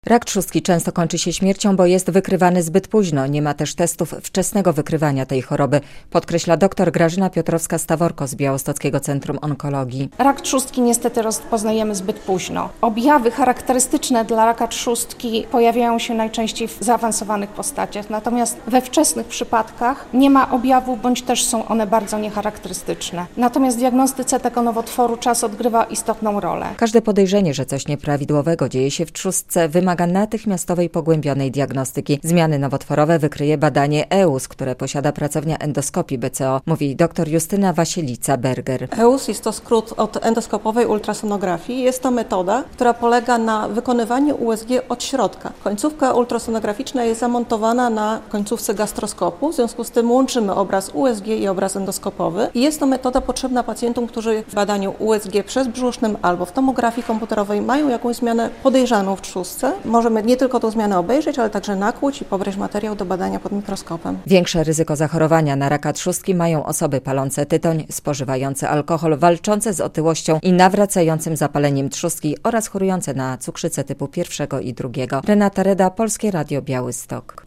Rak trzustki często kończy się śmiercią, bo jest wykrywany zbyt późno. Nie ma też testów wczesnego wykrywania tej choroby, podkreśla dr Grażyna Piotrowska-Staworko z Białostockiego Centrum Onkologii. Rak trzustki niestety rozpoznajemy zbyt późno. Objawy charakterystyczne dla raka trzustki pojawiają się najczęściej w zaawansowanych postaciach, natomiast we wczesnych przypadkach nie ma objawów, bądź też są one bardzo niecharakterystyczne. Natomiast w diagnostyce tego nowotworu czas odgrywa istotną rolę. Każde podejrzenie, że coś nieprawidłowego dzieje się w trzustce, wymaga natychmiastowej, pogłębionej diagnostyki. Zmiany nowotworowe wykryje badanie EUS, które posiada pracownia endoskopii BCO, mówi dr Justyna Wasielica-Berger. EUS jest to skrót od endoskopowej ultrasonografii. Jest to metoda, która polega na wykonywaniu USG od środka. Końcówka ultrasonograficzna jest zamontowana na końcówce gastroskopu, w związku z tym łączymy obraz USG i obraz endoskopowy. I jest to metoda potrzebna pacjentom, którzy w badaniu USG przezbrzusznym albo w tomografii komputerowej mają jakąś zmianę podejrzaną w trzustce. Możemy nie tylko tą zmianę obejrzeć, ale także nakłuć i pobrać materiał do badania pod mikroskopem. Większe ryzyko zachorowania na raka trzustki mają osoby palące tytoń, spożywające alkohol, walczące z otyłością i nawracającym zapaleniem trzustki oraz chorujące na cukrzycę typu 1 i 2. Renata Reda, Polskie Radio Białystok.